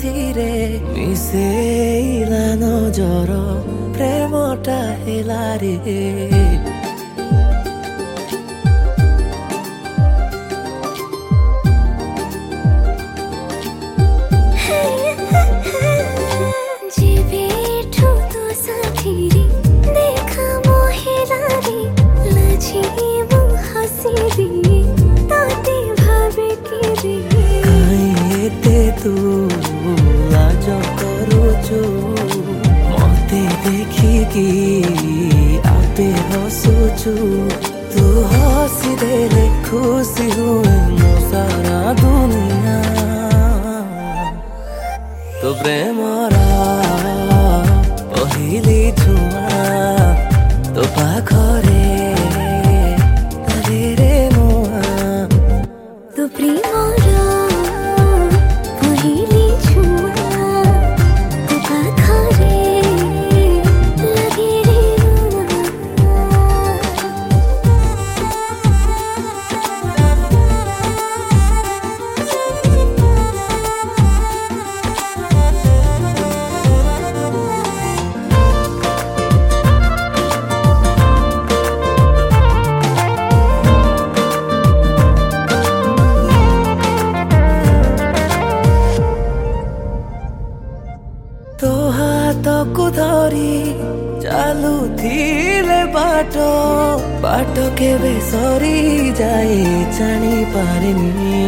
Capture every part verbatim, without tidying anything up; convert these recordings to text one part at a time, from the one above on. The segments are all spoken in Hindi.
ଆଖିରେ ମିଶେଇଲା ନଜର ପ୍ରେମଟା ହେଲା ରେ। तू लाज करुचु मते देखिकी आपे हसुचु तू हसी देले खुशी हुए मो सारा दुनिया तो प्रेमरा पहिली छुआ तो पाखरे लगे रे मुआ तो प्रेमरा तो हाथକୁ ଧରି ଚାଲୁଥିଲେ ବାଟ ବାଟ କେବେ ସରି ଯାଏ ଜାଣି ପାରେନି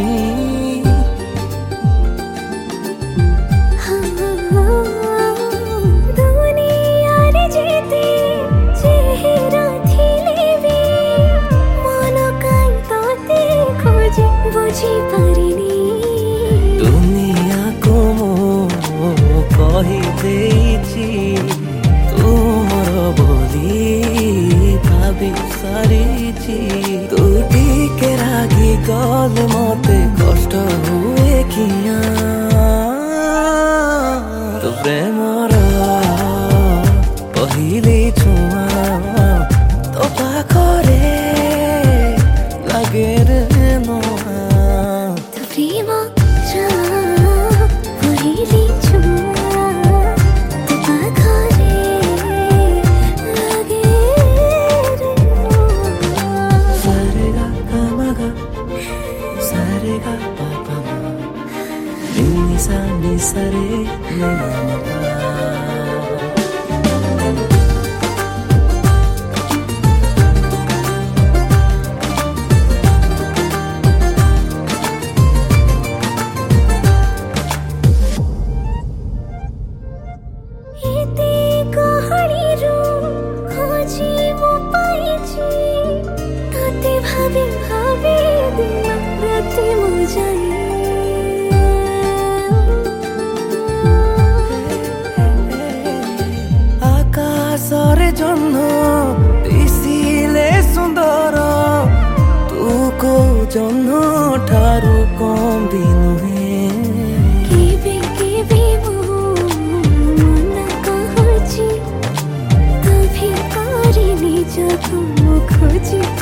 ଦୁନିଆରେ ଯେତେ ଚେହେରା ଥିଲେ ବି ମନ କାଇଁ ତତେ ଖୋଜେ ବୁଝି ପାରିନି ଦୁନିଆକୁ ମୁଁ कही देछि तुमर बोली भाभी सारीछि तू टिके रागी गले मते कष्ट हुए किया तो प्रेमर पहिले छुआ तो पाखरे लगे रे मोहा तो प्रेम पहिले छुआ Nisa nisa re na इते कहानी रो खोजी मो पाइछि तते भाबी भाबी दिन राति मो जाई आकाशरे जन्म दिसिले सुंदर तू को जन्म ठारू कम भी नुहे केबे केबे मो मन कहछि तभी करे निज तुम खोजी